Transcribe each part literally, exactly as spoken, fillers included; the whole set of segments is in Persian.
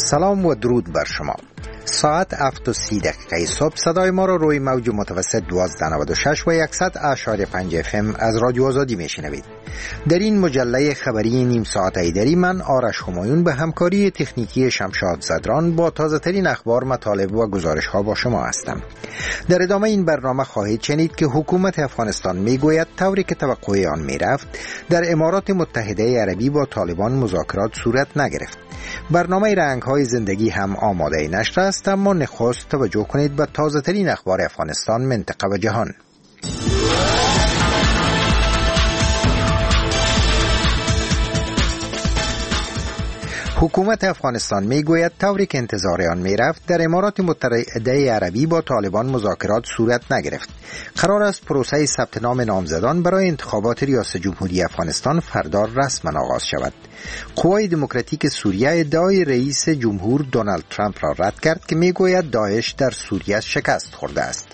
سلام و درود بر شما. ساعت هفت و سی دقیقه صبح صدای ما را روی موج متوسط دوازده نود و شش و صد اشاری پنج اف ام از رادیو آزادی میشنوید. در این مجله خبری نیم ساعت ایدری من آرش همایون به همکاری تکنیکی شمشاد زدران با تازه ترین اخبار، مطالب و گزارش ها با شما هستم. در ادامه این برنامه خواهید شنید که حکومت افغانستان میگوید طوری که توقع آن میرفت در امارات متحده عربی با طالبان مذاکرات صورت نگرفت. برنامه رنگ های زندگی هم آماده نشر است، اما نخست توجه کنید به تازه ترین اخبار افغانستان، منطقه و جهان. حکومت افغانستان میگوید طوری که انتظار آن میرفت در امارات متحده عربی با طالبان مذاکرات صورت نگرفت. قرار است پروسه ثبت نام نامزدان برای انتخابات ریاست جمهوری افغانستان فردا رسما آغاز شود. قوای دموکراتیک سوریه ادعای رئیس جمهور دونالد ترامپ را رد کرد که میگوید داعش در سوریه شکست خورده است.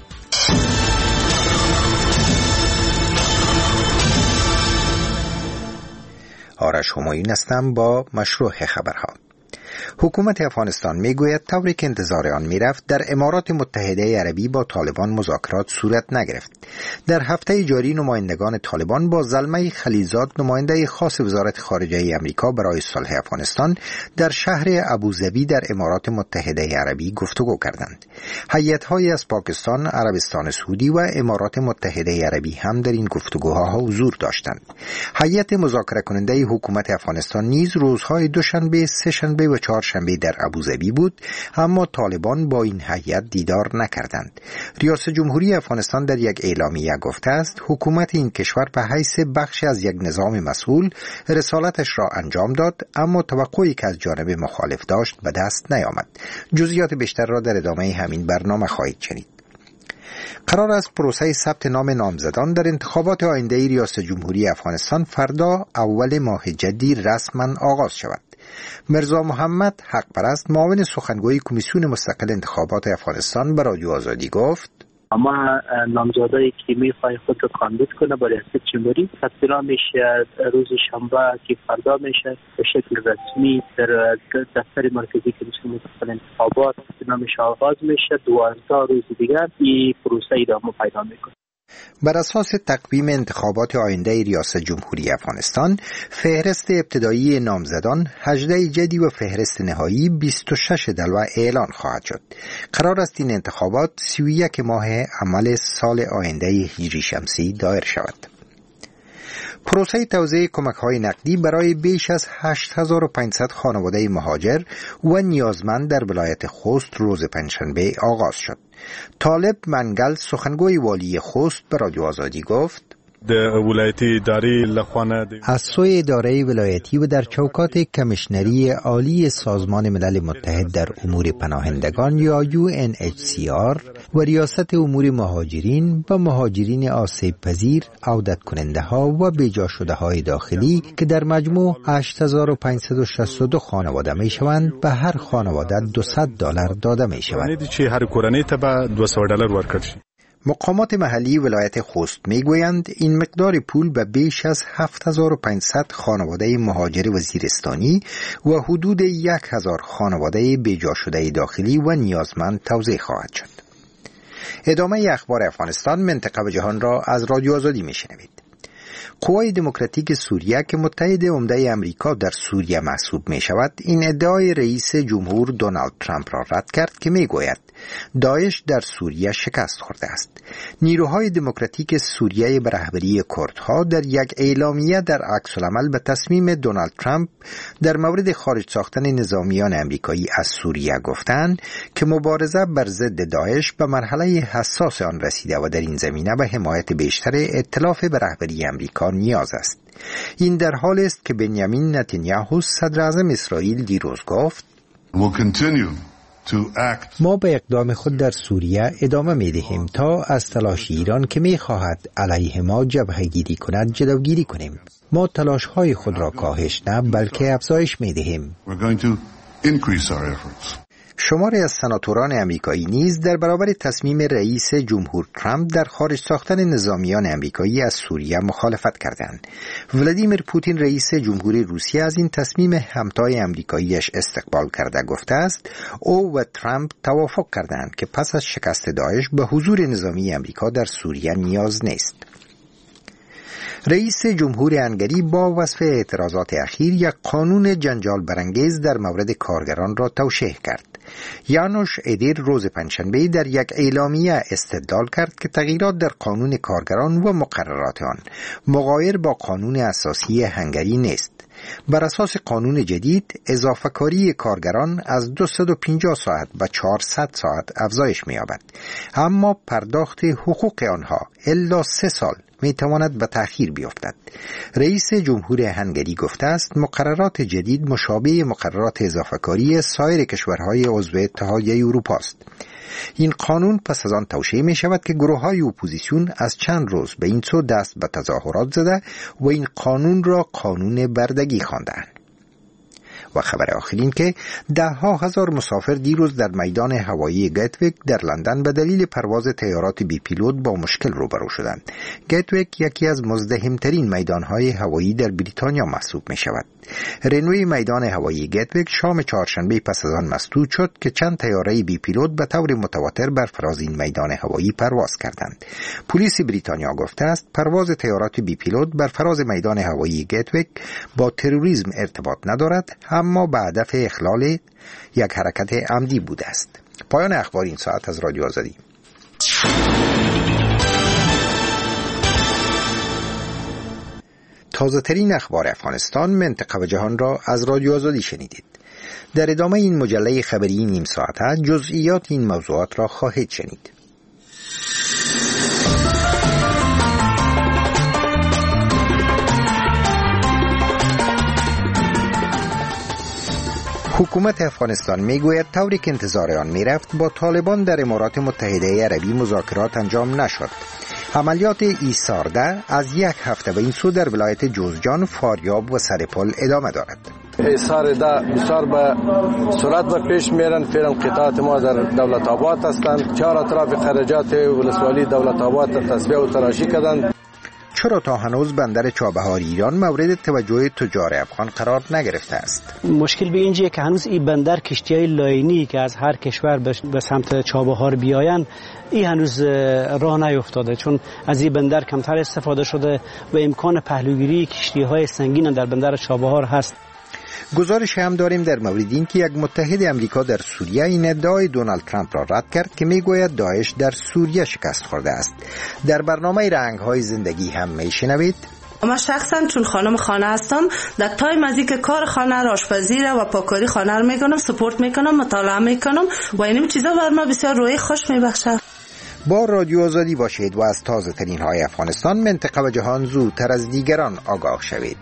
آرش همایون هستم با مشروع خبرها. حکومت افغانستان میگوید طوری که انتظار آن میرفت در امارات متحده عربی با طالبان مذاکرات صورت نگرفت. در هفته جاری نمایندگان طالبان با زلمه خلیلزاد، نماینده خاص وزارت خارجه امریکا برای صلح افغانستان، در شهر ابوظبی در امارات متحده عربی گفتگو کردند. هیئت‌هایی از پاکستان، عربستان سعودی و امارات متحده عربی هم در این گفتگوها حضور داشتند. هیئت مذاکره کننده حکومت افغانستان نیز روزهای دوشنبه، سه‌شنبه و چهارشنبه در ابوظبی بود، اما طالبان با این هیئت دیدار نکردند. ریاست جمهوری افغانستان در یک اعلامیه گفته است حکومت این کشور به حیث بخشی از یک نظام مسئول رسالتش را انجام داد، اما توقعی که از جانب مخالف داشت به دست نیامد. جزئیات بیشتر را در ادامه همین برنامه خواهید شنید. قرار است پروسه ثبت نام نامزدان در انتخابات آینده ریاست جمهوری افغانستان فردا اول ماه جدی رسما آغاز شود. مرزا محمد حق پرست، معاون سخنگوی کمیسیون مستقل انتخابات افغانستان، به رادیو آزادی گفت: اما نامزدایی که میخوای خود رو کاندید کنه برای ریاست جمهوری ثبت نام میشه روز شنبه که فردا میشه به شکل رسمی در دفتر مرکزی کمیسیون مستقل انتخابات ثبت نامش آغاز میشه. دوازده روز دیگر این پروسه ادامه پیدا میکنه. بر اساس تقویم انتخابات آینده ریاست جمهوری افغانستان، فهرست ابتدایی نامزدان هجده جدی و فهرست نهایی بیست و شش دلو اعلان خواهد شد. قرار است این انتخابات سی و یک ماه عمل سال آینده هجری شمسی دایر شود. پروسه توزیع کمک‌های نقدی برای بیش از هشت هزار و پانصد خانواده مهاجر و نیازمند در ولایت خوست روز پنجشنبه آغاز شد. طالب منگل، سخنگوی والی خوست، به رادیو آزادی گفت: از سوی اداره ولایتی و در چوکات کمیشنری عالی سازمان ملل متحد در امور پناهندگان یا یو ان اچ سی آر و ریاست امور مهاجرین و مهاجرین آسیب پذیر، عودت کننده ها و بیجا شده های داخلی که در مجموع هشت هزار و پانصد و شصت و دو خانواده می شوند، به هر خانواده دویست دلار داده می شود. مقامات محلی ولایت خوست میگویند این مقدار پول به بیش از هفت هزار و پانصد خانواده مهاجر وزیرستانی و حدود یک هزار خانواده بیجا شده داخلی و نیازمند توزیع خواهد شد. ادامه اخبار افغانستان، منطقه و جهان را از رادیو آزادی میشنوید. قوای دموکراتیک سوریه که متحد عمده امریکا در سوریه محسوب می شود، این ادعای رئیس جمهور دونالد ترامپ را رد کرد که می گوید داعش در سوریه شکست خورده است. نیروهای دموکراتیک سوریه به رهبری کردها در یک اعلامیه در عکس العمل به تصمیم دونالد ترامپ در مورد خارج ساختن نظامیان امریکایی از سوریه گفتند که مبارزه بر ضد داعش به مرحله حساس آن رسیده و در این زمینه به حمایت بیشتر ائتلاف به رهبری امریکا نیاز است. این در حالی است که بنیامین نتانیاهو، صدر اعظم اسرائیل، دیروز گفت: ما به اقدام خود در سوریه ادامه می دهیم تا از تلاش ایران که می خواهد علیه ما جبهه گیری کند جلوگیری کنیم. ما تلاش های خود را کاهش نه بلکه افزایش می دهیم. شماری از سناتوران امریکایی نیز در برابر تصمیم رئیس جمهور ترامپ در خارج ساختن نظامیان امریکایی از سوریه مخالفت کردند. ولادیمیر پوتین رئیس جمهوری روسیه از این تصمیم همتای امریکاییش استقبال کرده گفته است او و ترامپ توافق کردند که پس از شکست داعش به حضور نظامی امریکا در سوریه نیاز نیست. رئیس جمهور هنگری با وصف اعتراضات اخیر یک قانون جنجال برانگیز در مورد کارگران را توشیح کرد. یانوش ادیر روز پنجشنبه در یک اعلامیه استدلال کرد که تغییرات در قانون کارگران و مقررات آن مغایر با قانون اساسی هنگری نیست. بر اساس قانون جدید اضافه کاری کارگران از دویست و پنجاه ساعت به چهارصد ساعت افزایش می‌یابد، اما پرداخت حقوق آنها الا سه سال می تواند به تأخیر بیفتد. رئیس جمهور هنگری گفته است مقررات جدید مشابه مقررات اضافه کاری سایر کشورهای عضو اتحادیه اروپا است. این قانون پس از آن توشیح می شود که گروه های اپوزیسیون از چند روز به این سو دست به تظاهرات زده و این قانون را قانون بردگی خواندند. و خبر آخرین که ده ها هزار مسافر دیروز در میدان هوایی گتویک در لندن به دلیل پرواز طیارات بی پیلوت با مشکل روبرو شدند. گتویک یکی از مزدحمترین میدانهای هوایی در بریتانیا محسوب می شود. رنوی میدان هوایی گتویک شام چهارشنبه پس از آن مسدود شد که چند طیاره بی پیلوت به طور متواتر بر فراز این میدان هوایی پرواز کردند. پلیس بریتانیا گفته است پرواز طیارات بی پیلوت بر فراز میدان هوایی گتویک با تروریسم ارتباط ندارد، اما به هدف اخلال یک حرکت عمدی بوده است. پایان اخبار این ساعت از رادیو آزادی. تازه ترین اخبار افغانستان، منطقه و جهان را از رادیو آزادی شنیدید. در ادامه این مجله خبری نیم ساعته جزئیات این موضوعات را خواهید شنید. حکومت افغانستان میگوید طوری که انتظار آن میرفت با طالبان در امارات متحده عربی مذاکرات انجام نشد. عملیات ایثارده از یک هفته به این سو در ولایت جوزجان، فاریاب و سرپل ادامه دارد. ایثارده بسیار به سرعت به پیش میرن. فعلا قطعات ما در دولت آباد هستند. چهار اطراف خرجات ولسوالی دولت آباد تصفیه و تراشی کردند. چرا تا هنوز بندر چابهار ایران مورد توجه تجار افغان قرار نگرفته است؟ مشکل به اینجاست که هنوز این بندر کشتی‌های لاینی که از هر کشور به سمت چابهار بیاین این هنوز راه نیفتاده، چون از این بندر کمتر استفاده شده و امکان پهلوگیری کشتی‌های سنگین در بندر چابهار هست. گزارش هم داریم در مورد این که یک متحد امریکا در سوریه این ادعای دونالد ترامپ را رد کرد که میگوید داعش در سوریه شکست خورده است. در برنامه رنگ‌های زندگی هم میشنوید. من شخصا چون خانم خانه هستم در تایم از اینکه کار خانه را، آشپزی را و پاکاری خانه را میکنم، سپورت میکنم، مطالعه میکنم و این چیزا بر ما بسیار روی خوش میبخشه. با رادیو آزادی باشید و از تازه ترین های افغانستان، منطقه و جهان زودتر از دیگران آگاه شوید.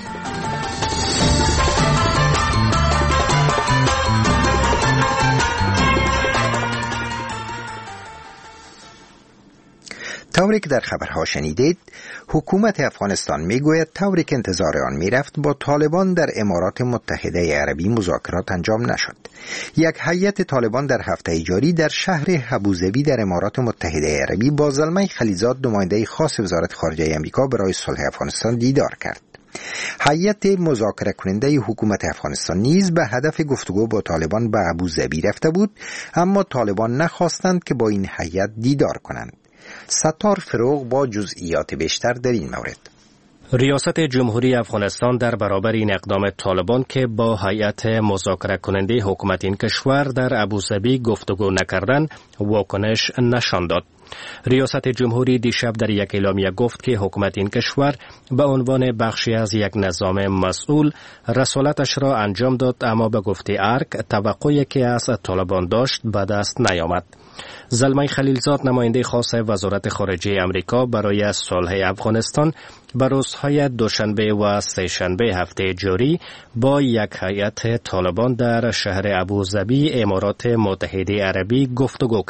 طوری که در خبرها شنیدید، حکومت افغانستان میگوید طوری که انتظار آن میرفت با طالبان در امارات متحده عربی مذاکرات انجام نشد. یک هیئت طالبان در هفته جاری در شهر ابوظبی در امارات متحده عربی با زلمه خلیزاد، نماینده خاص وزارت خارجه آمریکا برای صلح افغانستان، دیدار کرد. هیئت مذاکره کننده حکومت افغانستان نیز به هدف گفتگو با طالبان به ابوظبی رفته بود، اما طالبان نخواستند که با این هیئت دیدار کنند. ستار فروغ با جزئیات بیشتر در این مورد. ریاست جمهوری افغانستان در برابر این اقدام طالبان که با هیئت مذاکره کننده حکومت این کشور در ابوظبی گفتگو نکردن، واکنش نشان داد. ریاست جمهوری دیشب در یک اعلامیه گفت که حکومت این کشور به عنوان بخشی از یک نظام مسئول رسالتش را انجام داد، اما به گفته ارک توقعی که از طالبان داشت به دست نیامد. زلمه خلیلزاد، نماینده خاص وزارت خارجه امریکا برای صلح افغانستان، به روزهای دوشنبه و سه‌شنبه هفته جاری با یک هیئت طالبان در شهر ابوظبی، امارات متحده عربی گفتگو کرد.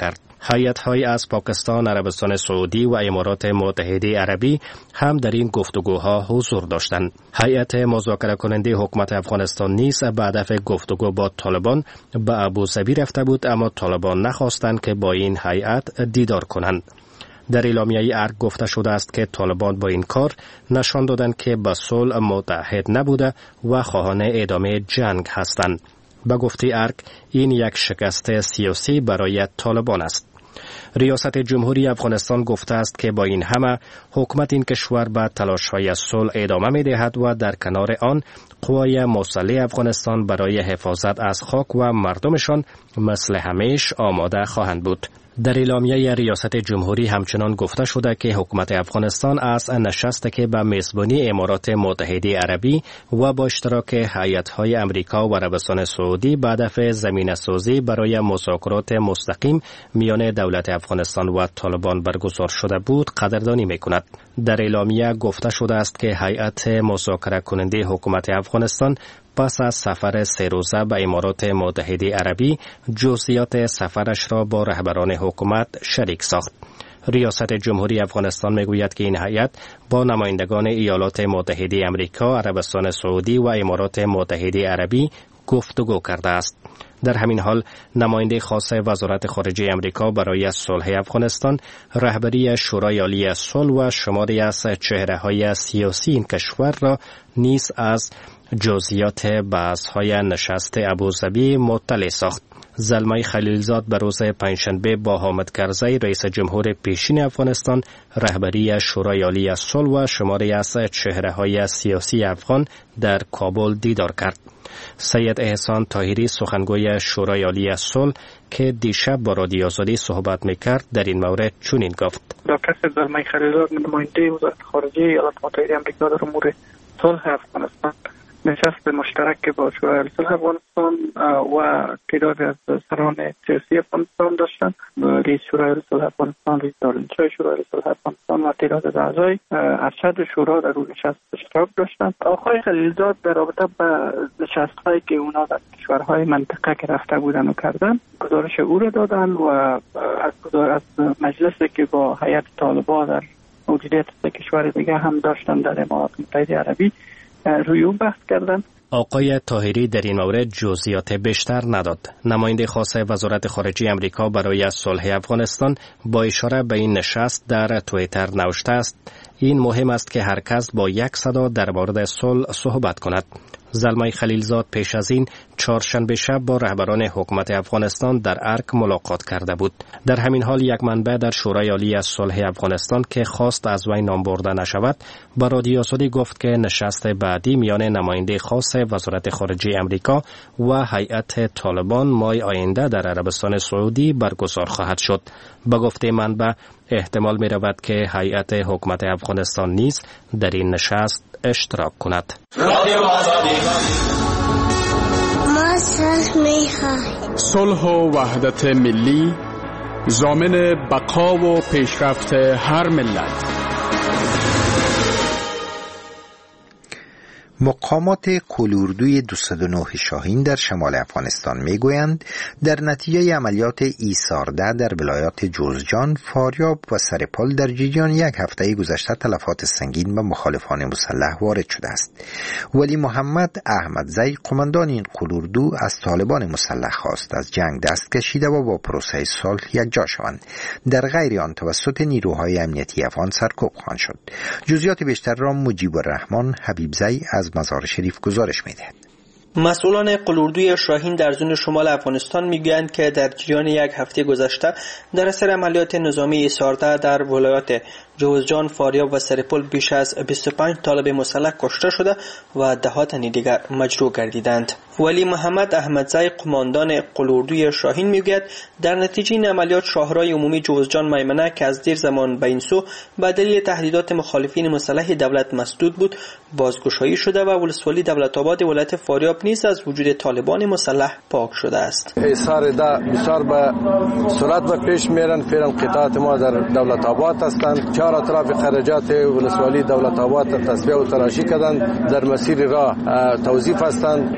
هیئت‌های از پاکستان، عربستان سعودی و امارات متحده عربی هم در این گفتگوها حضور داشتند. هیئت مذاکره کننده حکومت افغانستان نیز به هدف گفتگو با طالبان به ابوظبی رفته بود، اما طالبان نخواستند که با این هیئت دیدار کنند. در اعلامیه ارگ گفته شده است که طالبان با این کار نشان دادند که به صلح متحد نبوده و خواهان ادامه جنگ هستند. به گفته ارگ این یک شکست سیاسی برای طالبان است. ریاست جمهوری افغانستان گفته است که با این همه حکومت این کشور به تلاش‌های صلح ادامه می‌دهد و در کنار آن قوای مسلح افغانستان برای حفاظت از خاک و مردمشان مثل همیشه آماده خواهند بود. در اعلامیه ریاست جمهوری همچنان گفته شده که حکومت افغانستان از نشستی که به میزبانی امارات متحده عربی و با اشتراک هیئت‌های امریکا و عربستان سعودی به هدف زمینه‌سازی برای مذاکرات مستقیم میان دولت افغانستان و طالبان برگزار شده بود قدردانی می‌کند. در اعلامیه گفته شده است که هیئت مذاکره کننده حکومت افغانستان پس از سفر سه روزه به امارات متحده عربی جزئیات سفرش را با رهبران حکومت شریک ساخت. ریاست جمهوری افغانستان میگوید که این هیئت با نمایندگان ایالات متحده امریکا، عربستان سعودی و امارات متحده عربی گفتگو کرده است. در همین حال نماینده خاص وزارت خارجه امریکا برای صلح افغانستان، رهبری شورای عالی صلح و شماری از چهره‌های سیاسی این کشور را نیز از جزئیات بحث‌های نشست ابوظبی مطلع ساخت. زلمه خلیلزاد به روز پنجشنبه با حامد کرزی رئیس جمهور پیشین افغانستان، رهبری شورای عالی صلح و شماری از چهره‌های سیاسی افغان در کابل دیدار کرد. سید احسان طاهری سخنگوی شورای عالی صلح که دیشب با رادیو آزادی صحبت میکرد در این مورد چنین گفت: دکتر زلمه خلیلزاد نماینده وزارت خارجه ایالات متحده آمریکا در امور صلح افغانستان نشست مشترک با شورای عالی صلح افغانستان و تعداد از سران سیاسی افغانستان داشتند. رئیس شورای عالی صلح افغانستان، رئیس دارالانشای شورای عالی صلح افغانستان و تعداد از اعضای ارشد شورا در اون نشست اشتراک داشتند. آقای خلیلزاد در رابطه با نشست‌هایی که اونا در کشورهای منطقه که رفته بودن و کردن گزارش او را دادن و از از مجلسی که با هیئت طالبان در موجودیت سه کشور دیگه هم داشتن در امارات متحده عربی روی اون بحث کردن. آقای طاهری در این مورد جزئیات بیشتر نداد. نماینده خاص وزارت خارجه امریکا برای صلح افغانستان با اشاره به این نشست در توییتر نوشته است: این مهم است که هر کس با یک صدا در مورد صلح صحبت کند. زلمه خلیلزاد پیش از این چهارشنبه شب با رهبران حکومت افغانستان در ارگ ملاقات کرده بود. در همین حال یک منبع در شورای عالی صلح افغانستان که خواست از وی نام برده نشود، با رادیو آزادی گفت که نشست بعدی میان نماینده خاص وزارت خارجه امریکا و هیئت طالبان ماه آینده در عربستان سعودی برگزار خواهد شد. با گفته منبع احتمال می رود که هیئت حکومت افغانستان نیز در این نشست اشتراک کند. ما صلح می خواهیم. صلح و وحدت ملی ضامن بقا و پیشرفت هر ملت. مقامات کلوردوی دویست و نه شاهین در شمال افغانستان میگویند در نتیجه عملیات ایسارده در ولایات جوزجان، فاریاب و سرپل در جریان یک هفته گذشته تلفات سنگین به مخالفان مسلح وارد شده است. ولی محمد احمدزی قماندان این کلوردو از طالبان مسلح خواست از جنگ دست کشیده و با پروسه صلح یکجا شوند. در غیر آن توسط نیروهای امنیتی افغان سرکوب خواهد شد. جزئیات بیشتر را مجیب الرحمن حبیبزی از مزار شریف گزارش می‌دهد. مسئولان قلوردوی شاهین در زون شمال افغانستان میگویند که در جریان یک هفته گذشته در اثر عملیات نظامی ایسارده در ولایات جوزجان، فاریاب و سرپل بیش از بیست و پنج طالب مسلح کشته شده و ده تن دیگر مجروح گردیدند. ولی محمد احمدزی قماندان قلوردوی شاهین میگوید در نتیجه این عملیات شاهرای عمومی جوزجان میمنه که از دیر زمان به این سو به دلیل تهدیدات مخالفین مسلح دولت مسدود بود بازگشایی شده و ولسوالی دولت آباد ولایت فاریاب نیز از وجود طالبان مسلح پاک شده است. ایثار ده بسیار به سرعت و پیش میرن. فعلا قطعات ما در دولت آباد هستند. چهار اطراف خرجات ولسوالی دولت آباد تصفیه و تراشی کردند. در مسیر راه توظیف هستند و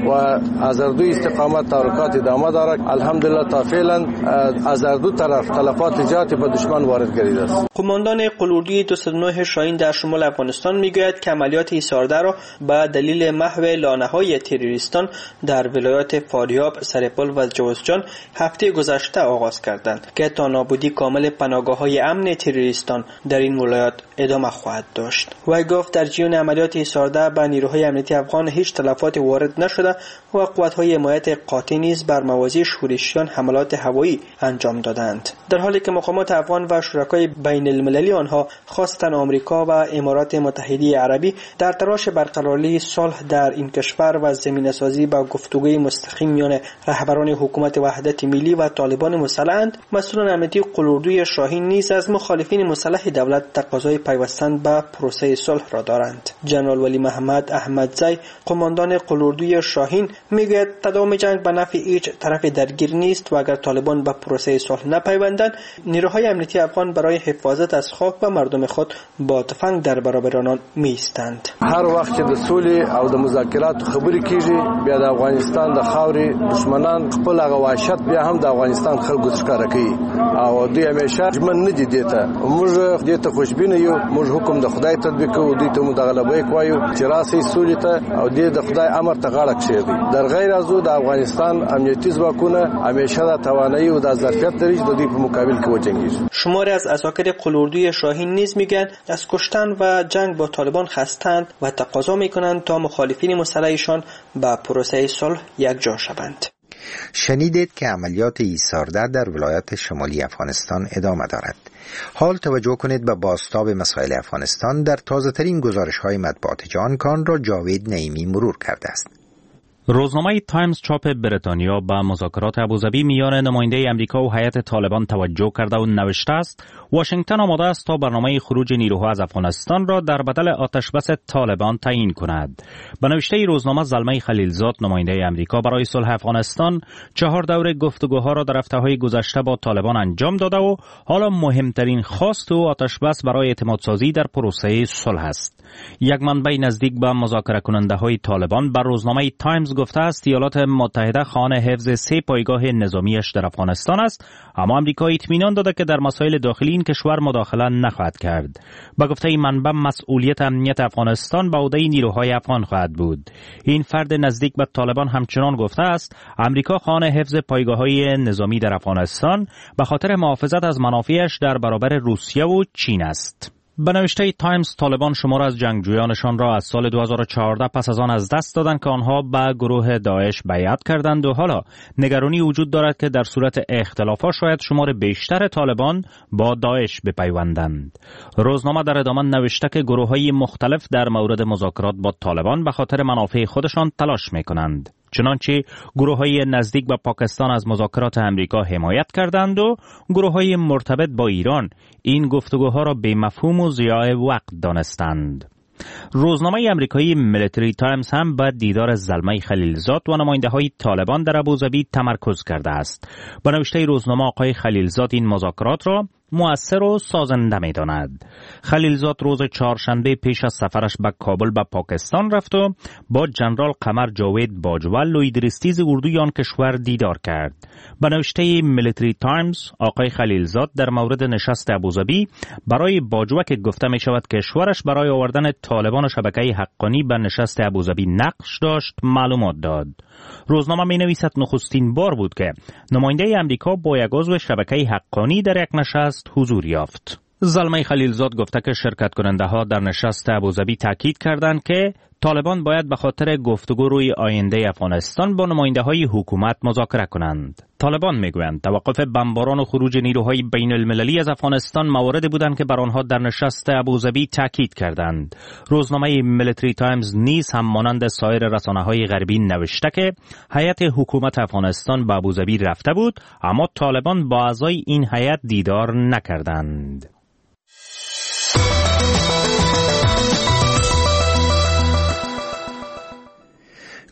از هر دو استقامت تحرکات ادامه دارد. الحمدلله تا فعلا از هر دو طرف تلفات زیادی به دشمن وارد گردیده است. قماندان قلوردوی دویست و نه شاهین در شمال افغانستان میگوید که عملیات ایثارده را به دلیل محو لانه‌های تروریستان در ولایات فاریاب، سرپل و جوزجان هفته گذشته آغاز کردند که تا نابودی کامل پناهگاه‌های امن تروریستان در این ولایات ادامه خواهد داشت. وی گفت در جریان عملیات ایثارده به نیروهای امنیتی افغان هیچ تلفات وارد نشده و قوت‌های حمایت قاطع نیز بر مواضع شورشیان حملات هوایی انجام دادند، در حالی که مقامات افغان و شرکای بین المللی آنها خاصتا آمریکا و امارات متحده عربی در تلاش برقراری صلح در این کشور و زمینه‌سازی با گفتگوی مستقیم میان رهبران حکومت وحدت ملی و طالبان مسلح‌اند. مسئولان امنیتی قلوردوی شاهین نیز از مخالفین مسلح دولت تقاضای پیوستن به پروسه صلح را دارند. جنرال ولی محمد احمدزی، قماندان قلوردوی شاهین، میگوید تداوم جنگ به نفع هیچ طرف درگیر نیست و اگر طالبان به پروسه صلح نپیوندند، نیروهای امنیتی افغان برای حفاظت از خاک و مردم خود با تفنگ در برابر آنان میستند. هر وخت د سولې او د مذاکرات خبرې کیږي، بیا د افغانستان د خاورې دشمنان خپل هغه وحشت بیا هم د افغانستان خلکو ښکاره کوي او دوی همیشه ژمن نه دي دې ته. موږ دې ته خوشبینه یو، موږ حکم د خدای تطبیق کوو، دوی ته مو د غلبۍ کوایو چې راسي سولې ته او دې د خدای امر ته غاړه کښېږدي. در غیر از او د افغانستان امنیتي ځواکونه همیشه د توانایی او د ظرفیت لري چې د دوی په مقابل کې وجنګېږي. شماری از اساکر قلوردوی شاهین نیز میگن از کشتن و جنگ با طالبان خستند و تقاضا میکنند تا مخالفین مسلحشان به پروسه صلح یکجا شوند. شنیدید که عملیات ایثارده در ولایت شمالی افغانستان ادامه دارد. حال توجه کنید به بازتاب مسائل افغانستان در تازه‌ترین گزارش‌های مطبوعات جهان که آن را جاوید نعیمی مرور کرده است. روزنامه تایمز چاپ بریتانیا به مذاکرات ابوظبی میان نماینده امریکا و هیئت طالبان توجه کرده و نوشته است واشنگتن آماده است تا برنامه خروج نیروها از افغانستان را در بدل آتشبس طالبان تعیین کند. به نوشته روزنامه، زلمه خلیلزاد، نماینده امریکا برای صلح افغانستان، چهار دوره گفتگوها را در هفته‌های گذشته با طالبان انجام داده و حالا مهمترین خواست او آتشبس برای اعتمادسازی در پروسه صلح است. یک منبع نزدیک به مذاکره کننده های طالبان بر روزنامه تایمز گفته است ایالات متحده خانه حفظ سه پایگاه نظامیش در افغانستان است، اما امریکا اطمینان داده که در مسائل داخلی این کشور مداخله نخواهد کرد. با گفته این منبع، مسئولیت امنیت افغانستان به عهده نیروهای افغان خواهد بود. این فرد نزدیک به طالبان همچنان گفته است امریکا خانه حفظ پایگاه‌های نظامی در افغانستان به خاطر محافظت از منافعش در برابر روسیه و چین است. به نوشته تایمز، طالبان شمار از جنگجویانشان را از سال دو هزار و چهارده پس از آن از دست دادند که آنها به گروه داعش بیعت کردند و حالا نگرانی وجود دارد که در صورت اختلافات شاید شمار بیشتر طالبان با داعش بپیوندند. روزنامه در ادامه نوشته که گروه‌های مختلف در مورد مذاکرات با طالبان به خاطر منافع خودشان تلاش می‌کنند. چنانچه گروه‌های نزدیک به پاکستان از مذاکرات امریکا حمایت کردند و گروه‌های مرتبط با ایران این گفتگوها را بی‌مفهوم و ضیاع وقت دانستند. روزنامه امریکایی میلیتری تایمز هم به دیدار زلمه خلیلزاد و نماینده‌های طالبان در ابوظبی تمرکز کرده است. با نوشته روزنامه، آقای خلیلزاد این مذاکرات را مؤثر و سازنده می داند. خلیلزاد روز چهارشنبه پیش از سفرش به کابل به پاکستان رفت و با جنرال قمر جاوید باجوال و ادریستیز اردوی آن کشور دیدار کرد. به نوشته میلیتری تایمز، آقای خلیلزاد در مورد نشست ابوظبی برای باجوک گفته می شود کشورش برای آوردن طالبان و شبکه حقانی به نشست ابوظبی نقش داشت معلومات داد. روزنامه می نویسد نخستین بار بود که نماینده امریکا با یک عضو شبکه حقانی در یک نشست حضور یافت. زلمه خلیلزاد گفته که شرکت کننده ها در نشست ابوظبی تاکید کردند که طالبان باید به خاطر گفتگو روی آینده افغانستان با نماینده های حکومت مذاکره کنند. طالبان میگویند توقف بمباران و خروج نیروهای بین المللی از افغانستان مواردی بودند که بر آنها در نشست ابوظبی تاکید کردند. روزنامه میلیتری تایمز نیز هم مانند سایر رسانه‌های غربی نوشته که هیئت حکومت افغانستان به ابوظبی رفته بود، اما طالبان با اعضای این هیئت دیدار نکردند.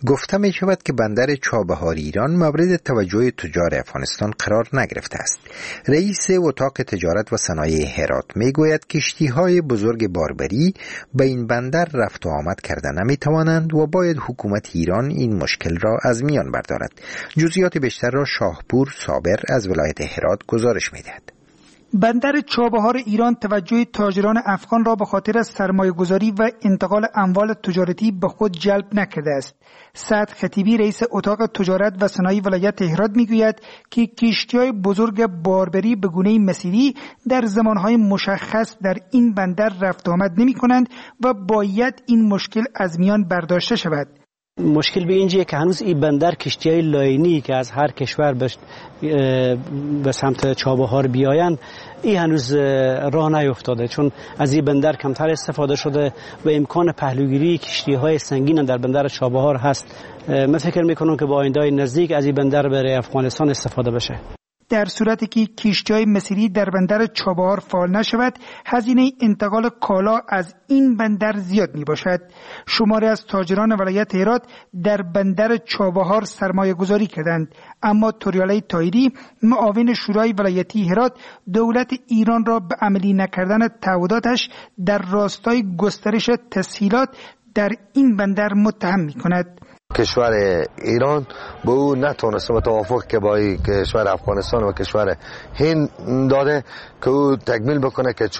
گفته می شود که بندر چابهار ایران مورد توجه تجار افغانستان قرار نگرفته است. رئیس اتاق تجارت و صنایع هرات می گوید کشتی های بزرگ باربری به این بندر رفت و آمد کرده نمی توانند و باید حکومت ایران این مشکل را از میان بردارد. جزئیات بیشتر را شاهپور صابر از ولایت هرات گزارش می دهد. بندر چابهار ایران توجه تاجران افغان را به خاطر سرمایه‌گذاری و انتقال اموال تجارتی به خود جلب نکرده است. سعد خطیبی رئیس اتاق تجارت و صنایع ولایت هرات میگوید که کشتی‌های بزرگ باربری به گونه مسیری در زمانهای مشخص در این بندر رفت و آمد نمی‌کنند و باید این مشکل از میان برداشته شود. مشکل به اینجیه که هنوز این بندر کشتی‌های لاینی که از هر کشور به سمت چابهار بیاین این هنوز راه نیفتاده، چون از این بندر کمتر استفاده شده و امکان پهلوگیری کشتی‌های سنگین در بندر چابهار هست. من فکر میکنم که با آینده نزدیک از این بندر برای افغانستان استفاده بشه. در صورتی که کشتی‌های مسیری در بندر چابهار فعال نشود، هزینه انتقال کالا از این بندر زیاد می باشد. شماری از تاجران ولایت هرات در بندر چابهار سرمایه گذاری کردند، اما توریالی طاهری معاون شورای ولایتی هرات دولت ایران را به عملی نکردن تعهداتش در راستای گسترش تسهیلات در این بندر متهم می کند. کشور ایران به او نتونسته توافق که با کشور افغانستان و کشور هند داده که او تکمیل بکنه که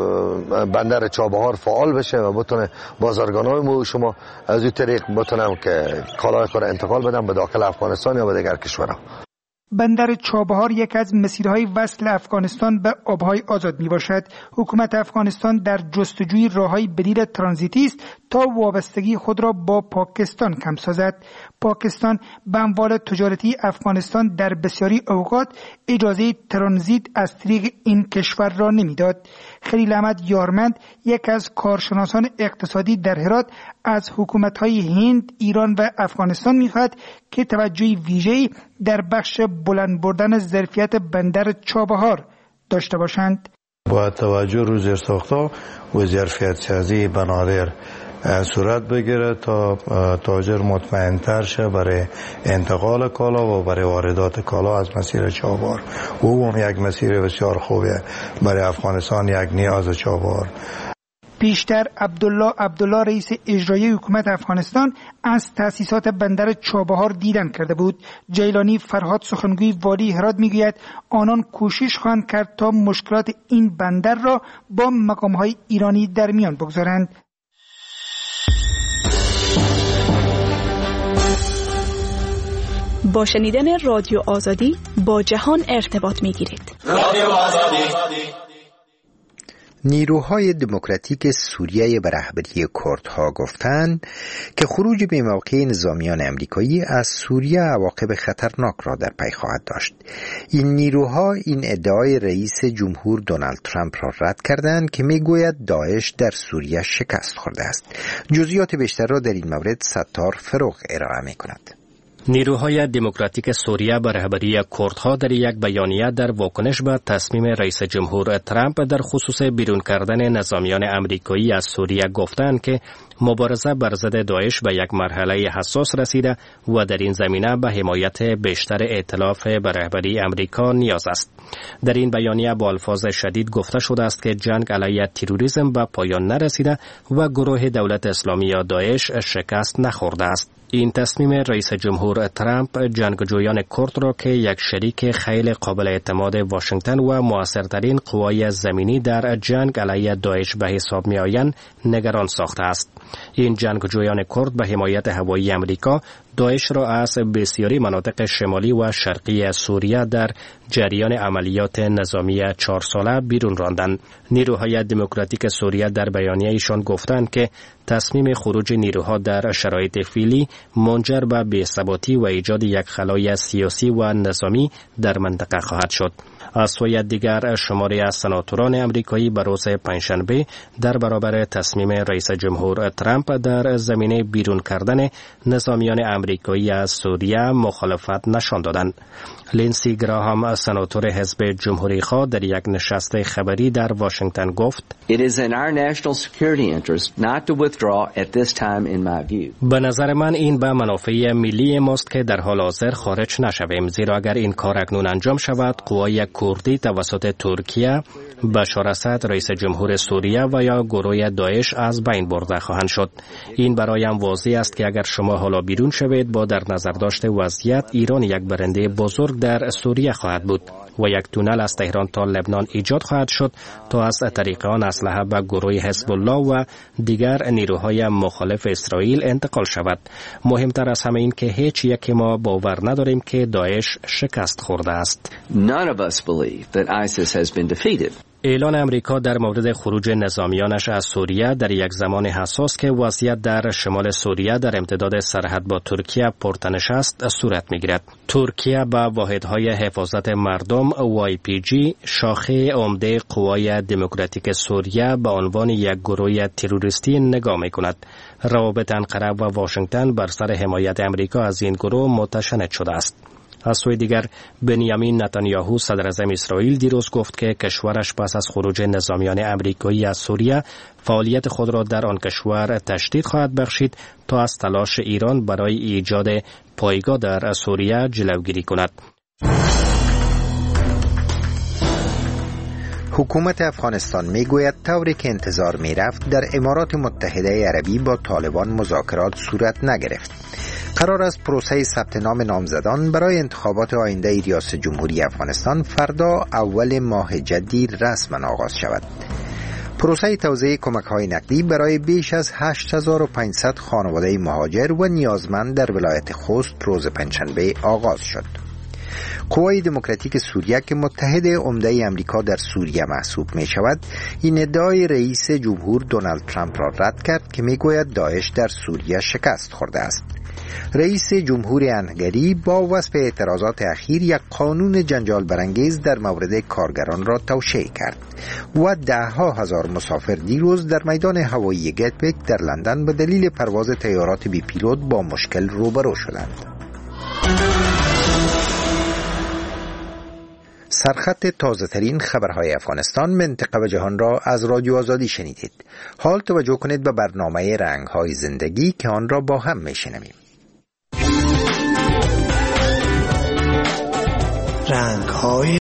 بندر چابهار فعال بشه و بتونه بازرگانای ما شما از این طریق بتونن که کالای خود انتقال بدن به داخل افغانستان یا به دیگر کشورها. بندر چابهار یک از مسیرهای وصل افغانستان به آبهای آزاد می باشد. حکومت افغانستان در جستجوی راههای بدیل ترانزیتی است تا وابستگی خود را با پاکستان کم سازد. پاکستان به اموال تجارتی افغانستان در بسیاری اوقات اجازه ترانزیت از طریق این کشور را نمیداد. خلیل احمد یارمند یک از کارشناسان اقتصادی در هرات از حکومت‌های هند، ایران و افغانستان می‌خواهد که توجه ویژه‌ای در بخش بلند بردن ظرفیت بندر چابهار داشته باشند. با توجه رو زیرساخت‌ها و ظرفیت سازی بنادر صورت بگیره تا تاجر مطمئن‌تر شه برای انتقال کالا و برای واردات کالا از مسیر چابهار. او هم یک مسیر بسیار خوبه برای افغانستان، یک نیاز چابهار. پیشتر عبدالله عبدالله رئیس اجرایی حکومت افغانستان از تأسیسات بندر چابهار دیدن کرده بود. جیلانی فرهاد سخنگوی والی هرات میگوید آنان کوشش خواهند کرد تا مشکلات این بندر را با مقام‌های ایرانی در میان بگذارند. با شنیدن رادیو آزادی با جهان ارتباط میگیرید. رادیو آزادی. نیروهای دموکراتیک سوریه به رهبری کردها گفتند که خروج به موقع نظامیان امریکایی از سوریه عواقب خطرناک را در پی خواهد داشت. این نیروها این ادعای رئیس جمهور دونالد ترامپ را رد کردند که میگوید داعش در سوریه شکست خورده است. جزئیات بیشتر را در این مورد ستار فروغ ارائه می‌کند. نیروهای دموکراتیک سوریه به رهبری کردها در یک بیانیه در واکنش به تصمیم رئیس جمهور ترامپ در خصوص بیرون کردن نظامیان امریکایی از سوریه گفتند که مبارزه بر ضد داعش به یک مرحله حساس رسیده و در این زمینه به حمایت بیشتر ائتلاف به رهبری امریکا نیاز است. در این بیانیه با الفاظ شدید گفته شده است که جنگ علیه تروریسم به پایان نرسیده و گروه دولت اسلامی یا داعش شکست نخورده است. این تصمیم رئیس جمهور ترامپ جنگجویان کرد را که یک شریک خیلی قابل اعتماد واشنگتن و موثرترین قوای زمینی در جنگ علیه داعش به حساب می آیند نگران ساخته است. این جنگجویان کرد به حمایت هوایی امریکا داعش را از بسیاری مناطق شمالی و شرقی سوریه در جریان عملیات نظامی چهار ساله بیرون راندند. نیروهای دموکراتیک سوریه در بیانیه ایشان گفتند که تصمیم خروج نیروها در شرایط فعلی منجر به بی‌ثباتی و ایجاد یک خلای سیاسی و نظامی در منطقه خواهد شد. از سوی دیگر شماری از سناتوران امریکایی به روز پنجشنبه در برابر تصمیم رئیس جمهور ترامپ در زمینه بیرون کردن نظامیان امریکایی امریکایی از سوریه مخالفت نشان دادند. لینسی گراهام سناتور حزب جمهوری خواه در یک نشست خبری در واشنگتن گفت It is in our national security interest not to withdraw at this time in my view. به نظر من این به منافع ملی ماست که در حال حاضر خارج نشویم، زیرا اگر این کار اکنون انجام شود قوای کردی توسط ترکیه، بشار اسد رئیس جمهور سوریه و یا گروه داعش از بین برده خواهند شد. این برایم واضح است که اگر شما حالا بیرون شوید با در نظر داشته وضعیت، ایران یک برنده بزرگ در سوریه خواهد بود و یک تونل از تهران تا لبنان ایجاد خواهد شد تا از طریق آن اسلحه به گروه حزب الله و دیگر نیروهای مخالف اسرائیل انتقال شود. مهمتر از همه این که هیچ یک ما باور نداریم که داعش شکست خورده است. None of us believe that ISIS has been defeated. اعلان امریکا در مورد خروج نظامیانش از سوریه در یک زمان حساس که وضعیت در شمال سوریه در امتداد سرحد با ترکیه پرتنش است صورت می‌گیرد. ترکیه به واحدهای حفاظت مردم وای پی جی، شاخه عمده قوای دموکراتیک سوریه، به عنوان یک گروه تروریستی نگاه می‌کند. روابط انقره و واشنگتن بر سر حمایت امریکا از این گروه متشنج شده است. از سوی دیگر بنیامین نتانیاهو صدراعظم اسرائیل دیروز گفت که کشورش پس از خروج نظامیان امریکایی از سوریه فعالیت خود را در آن کشور تشدید خواهد بخشید تا از تلاش ایران برای ایجاد پایگاه در سوریه جلوگیری کند. حکومت افغانستان میگوید طوری که انتظار میرفت در امارات متحده عربی با طالبان مذاکرات صورت نگرفت. قرار است پروسه ثبت نام نامزدان برای انتخابات آینده ریاست جمهوری افغانستان فردا اول ماه جدی رسما آغاز شود. پروسه توزیع کمک‌های نقدی برای بیش از هشت هزار و پانصد خانواده مهاجر و نیازمند در ولایت خوست روز پنجشنبه آغاز شد. قوای دموکراتیک سوریه که متحد عمده امریکا در سوریه محسوب می شود، این ادعای رئیس جمهور دونالد ترامپ را رد کرد که می گوید داعش در سوریه شکست خورده است. رئیس جمهور هنگری با وصف اعتراضات اخیر یک قانون جنجال برانگیز در مورد کارگران را توشیح کرد و ده ها هزار مسافر دیروز در میدان هوایی گتویک در لندن به دلیل پرواز طیارات بی پیلوت با مشکل روبرو شدند. سرخط تازه ترین خبرهای افغانستان، منطقه و جهان را از رادیو آزادی شنیدید. حال توجه کنید به برنامه رنگ‌های زندگی که آن را با هم میشنویم. رنگ‌های